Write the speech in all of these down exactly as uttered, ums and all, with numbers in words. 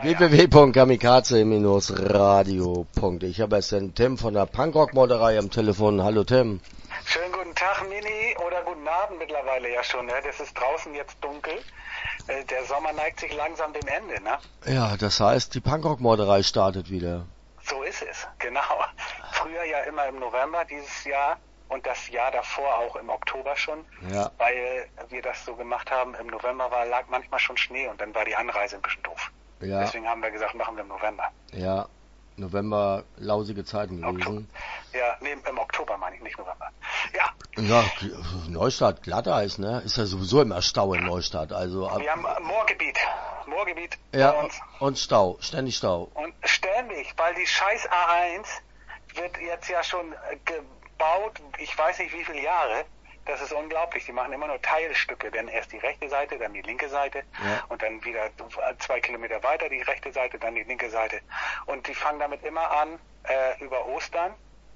w w w punkt kamikaze radio punkt de. Ich habe jetzt den Tim von der Punkrock-Morderei am Telefon. Hallo Tim. Schönen guten Tag, Mini, oder guten Abend mittlerweile ja schon. Ne? Das ist draußen jetzt dunkel. Äh, der Sommer neigt sich langsam dem Ende, ne? Ja, das heißt, die Punkrock-Morderei startet wieder. So ist es, genau. Früher ja immer im November dieses Jahr und das Jahr davor auch im Oktober schon, ja. Weil wir das so gemacht haben. Im November war, lag manchmal schon Schnee und dann war die Anreise ein bisschen doof. Ja. Deswegen haben wir gesagt, machen wir im November. Ja, November, lausige Zeiten gewesen. Oktober. Ja, nee, im Oktober meine ich, nicht November. Ja. Ja, Neustadt, Glatteis, ne? Ist ja sowieso immer Stau in Neustadt. Also ab wir haben Moorgebiet. Moorgebiet ja, bei uns. Und Stau, ständig Stau. Und ständig, weil die scheiß A eins wird jetzt ja schon gebaut, ich weiß nicht wie viele Jahre. Das ist unglaublich. Die machen immer nur Teilstücke. Denn erst die rechte Seite, dann die linke Seite. Ja. Und dann wieder zwei Kilometer weiter die rechte Seite, dann die linke Seite. Und die fangen damit immer an, äh, über Ostern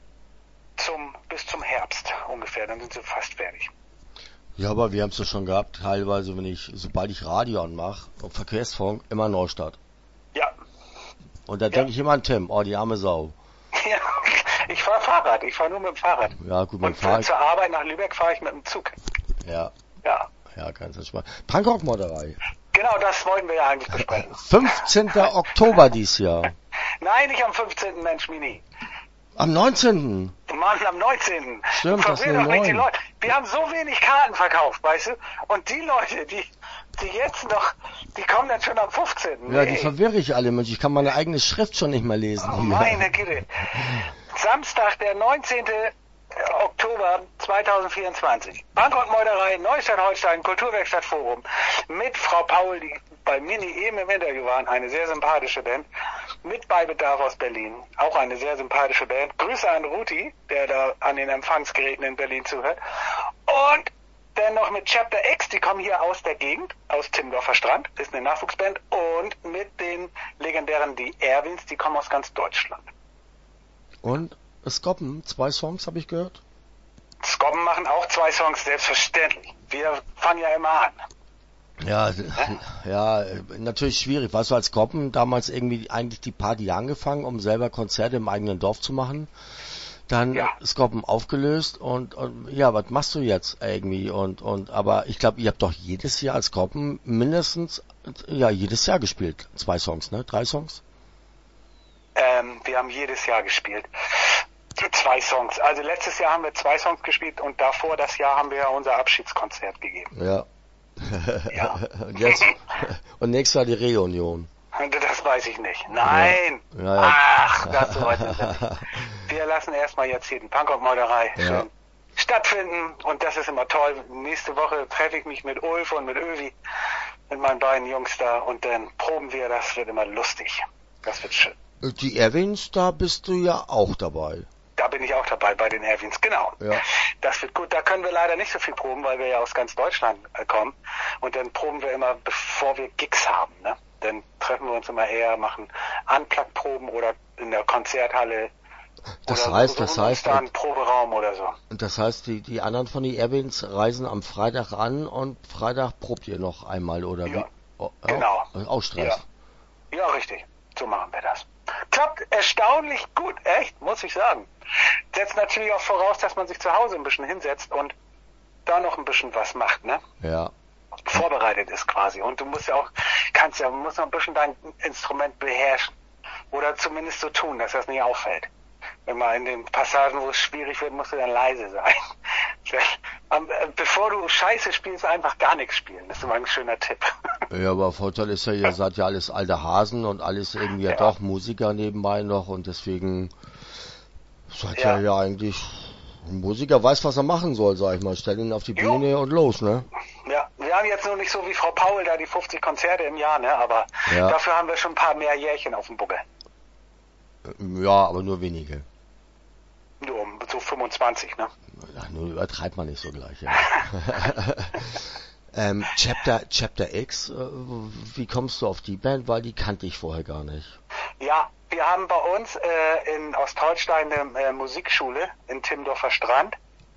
zum bis zum Herbst ungefähr. Dann sind sie fast fertig. Ja, aber wir haben es ja schon gehabt. Teilweise, wenn ich, sobald ich Radio anmache, auf Verkehrsfunk, immer Neustadt. Ja. Und da ja. denke ich immer an Tim. Oh, die arme Sau. Ja. Ich fahre Fahrrad, ich fahre nur mit dem Fahrrad. Ja, gut, mit dem Fahrrad. Und zur Arbeit nach Lübeck fahre ich mit dem Zug. Ja. Ja. Ja, ganz entspannt. Punkrock-Morderei. Genau, das wollten wir ja eigentlich besprechen. fünfzehnten Oktober dies Jahr. Nein, nicht am fünfzehnten Mensch, Mini. Am neunzehnten Mann, am neunzehnten Stimmt, das ist doch nicht die neun. Leute. Wir haben so wenig Karten verkauft, weißt du? Und die Leute, die, die jetzt noch, die kommen dann schon am fünfzehnten Ja, Nee. die verwirre ich alle, Mensch. Ich kann meine eigene Schrift schon nicht mehr lesen. Oh, meine Güte. Samstag, der neunzehnten Oktober zweitausendvierundzwanzig. Punkrock-Morderei, Neustadt-Holstein, Kulturwerkstatt Forum. Mit Frau Paul, die bei Mini eben im Interview waren, eine sehr sympathische Band. Mit Beibedarf aus Berlin, auch eine sehr sympathische Band. Grüße an Ruti, der da an den Empfangsgeräten in Berlin zuhört. Und dann noch mit Chapter X, die kommen hier aus der Gegend, aus Timmendorfer Strand, ist eine Nachwuchsband. Und mit den legendären Die Erwins, die kommen aus ganz Deutschland. Und Skoppen, zwei Songs habe ich gehört. Skoppen machen auch zwei Songs, selbstverständlich. Wir fangen ja immer an. Ja, ja, natürlich schwierig. Weißt du, als Skoppen damals irgendwie eigentlich die Party angefangen, um selber Konzerte im eigenen Dorf zu machen. Dann ja. Skoppen aufgelöst und, und ja, was machst du jetzt irgendwie? Und und aber ich glaube, ihr habt doch jedes Jahr als Skoppen mindestens ja jedes Jahr gespielt. Zwei Songs, ne? Drei Songs? Ähm, wir haben jedes Jahr gespielt. Zwei Songs. Also letztes Jahr haben wir zwei Songs gespielt und davor das Jahr haben wir ja unser Abschiedskonzert gegeben. Ja. Ja. und, jetzt, und nächstes Jahr die Reunion. Das weiß ich nicht. Nein! Ja. Ja, ja. Ach, das so weit ist es nicht. Wir lassen erstmal jetzt hier den Punkrock-Morderei ja. schön stattfinden und das ist immer toll. Nächste Woche treffe ich mich mit Ulf und mit Övi, mit meinen beiden Jungs da und dann proben wir, das wird immer lustig. Das wird schön. Die Erwins, da bist du ja auch dabei. Da bin ich auch dabei, bei den Erwins, genau. Ja. Das wird gut. Da können wir leider nicht so viel proben, weil wir ja aus ganz Deutschland äh, kommen. Und dann proben wir immer, bevor wir Gigs haben. Ne? Dann treffen wir uns immer eher, machen Unplugged-Proben oder in der Konzerthalle. Das oder heißt, so, das heißt, da einen Proberaum oder so. Das heißt, die, die anderen von den Erwins reisen am Freitag an und Freitag probt ihr noch einmal, oder ja. wie? Oh, genau. Oh, auch Stress. Ja. ja, richtig. So machen wir das. Klappt erstaunlich gut, echt, muss ich sagen. Setzt natürlich auch voraus, dass man sich zu Hause ein bisschen hinsetzt und da noch ein bisschen was macht, ne? Ja. Vorbereitet ist quasi. Und du musst ja auch, kannst ja, musst noch ein bisschen dein Instrument beherrschen. Oder zumindest so tun, dass das nicht auffällt. Wenn man in den Passagen, wo es schwierig wird, musst du dann leise sein. Bevor du Scheiße spielst, einfach gar nichts spielen. Das ist immer ein schöner Tipp. Ja, aber Vorteil ist ja, ihr seid ja alles alte Hasen und alles irgendwie ja, ja doch Musiker nebenbei noch und deswegen seid ja. ja ja eigentlich, ein Musiker weiß, was er machen soll, sag ich mal. Stell ihn auf die Bühne jo. und los, ne? Ja, wir haben jetzt noch nicht so wie Frau Paul da die fünfzig Konzerte im Jahr, ne? Aber ja. dafür haben wir schon ein paar mehr Jährchen auf dem Buckel. Ja, aber nur wenige. Nur so fünfundzwanzig, ne? Ach, nur übertreibt man nicht so gleich, ja. ähm, Chapter, Chapter X, äh, wie kommst du auf die Band? Weil die kannte ich vorher gar nicht. Ja, wir haben bei uns äh, in Ostholstein eine äh, Musikschule in Timmendorfer Strand.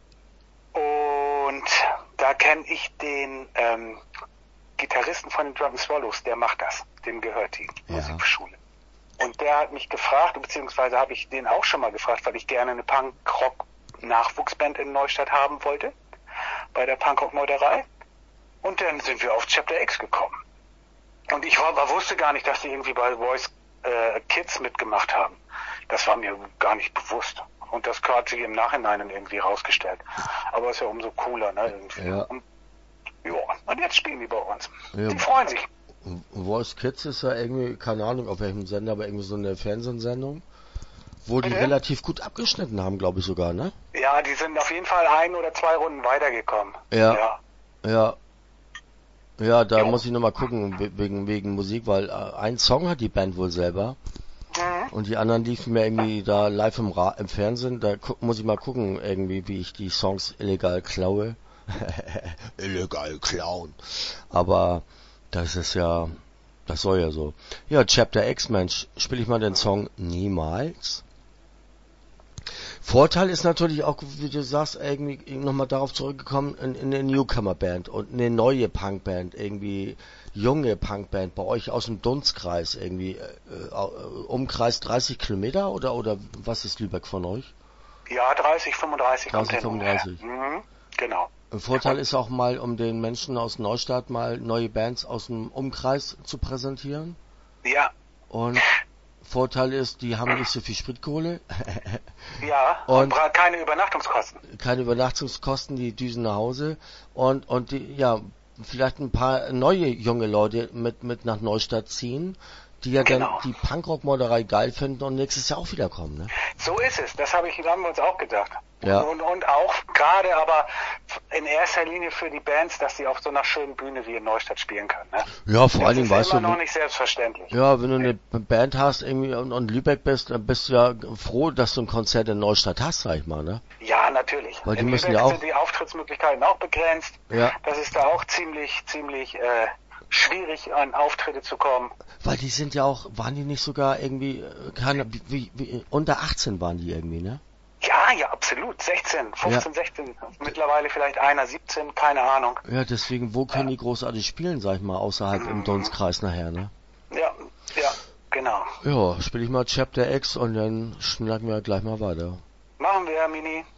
Und da kenne ich den ähm, Gitarristen von den Drunken Swallows, der macht das. dem gehört die Ja. Musikschule. Und der hat mich gefragt, beziehungsweise habe ich den auch schon mal gefragt, weil ich gerne eine Punk-Rock-Nachwuchsband in Neustadt haben wollte, bei der Punkrock-Meuterei. Und dann sind wir auf Chapter X gekommen. Und ich war, wusste gar nicht, dass die irgendwie bei Voice äh, Kids mitgemacht haben. Das war mir gar nicht bewusst. Und das hat sich im Nachhinein dann irgendwie rausgestellt. Aber ist ja umso cooler, ne? Irgendwie. Ja. Und, jo, und jetzt spielen die bei uns. Ja. Die freuen sich. Voice Kids ist ja irgendwie, keine Ahnung auf welchem Sender, aber irgendwie so eine Fernsehsendung, wo die Bitte? relativ gut abgeschnitten haben, glaube ich sogar, ne? Ja, die sind auf jeden Fall ein oder zwei Runden weitergekommen. Ja. Ja. Ja. Ja, da Jo. muss ich nochmal gucken, we- wegen, wegen Musik, weil äh, ein Song hat die Band wohl selber Mhm. und die anderen liefen mir irgendwie da live im, Ra im Fernsehen, da gu muss ich mal gucken, irgendwie, wie ich die Songs illegal klaue. Illegal klauen. Aber das ist ja, das soll ja so. Ja, Chapter X, Mensch, spiele ich mal den Song Niemals. Vorteil ist natürlich auch, wie du sagst, irgendwie nochmal darauf zurückgekommen, in, in eine Newcomer-Band und eine neue Punkband, irgendwie junge Punkband bei euch aus dem Dunstkreis, irgendwie äh, äh, Umkreis dreißig Kilometer oder oder was ist Lübeck von euch? Ja, dreißig, fünfunddreißig kommt dreißig, hin. fünfunddreißig. Mhm. Genau. Ein Vorteil ist auch mal, um den Menschen aus Neustadt mal neue Bands aus dem Umkreis zu präsentieren. Ja, Und Vorteil ist, die haben nicht so viel Spritkohle, ja. Und- Und bra- keine Übernachtungskosten. keine Übernachtungskosten, die düsen nach Hause und und die, ja, vielleicht ein paar neue junge Leute mit mit nach Neustadt ziehen, die ja Genau. dann die Punkrock-Morderei geil finden und nächstes Jahr auch wieder kommen, ne? So ist es. Das habe ich, haben wir uns auch gedacht. Ja. Und, und auch gerade aber in erster Linie für die Bands, dass sie auf so einer schönen Bühne wie in Neustadt spielen können. Ne? Ja, vor Das allen Dingen ist weißt immer du, noch nicht selbstverständlich. ja, wenn du eine Band hast irgendwie und, und Lübeck bist, dann bist du ja froh, dass du ein Konzert in Neustadt hast, sag ich mal, ne? Ja, natürlich. Weil die in müssen Lübeck ja auch- sind die Auftrittsmöglichkeiten auch begrenzt. Ja. Das ist da auch ziemlich, ziemlich äh, schwierig, an Auftritte zu kommen. Weil die sind ja auch, waren die nicht sogar irgendwie, äh, keine, wie, wie, unter achtzehn waren die irgendwie, ne? Ja, ja, absolut. sechzehn, fünfzehn, sechzehn. Mittlerweile vielleicht einer siebzehn, keine Ahnung. Ja, deswegen, wo können die großartig spielen, sag ich mal, außerhalb im Dunstkreis nachher, ne? Ja, ja, genau. Ja, spiele ich mal Chapter X und dann schnacken wir gleich mal weiter. Machen wir, Mini.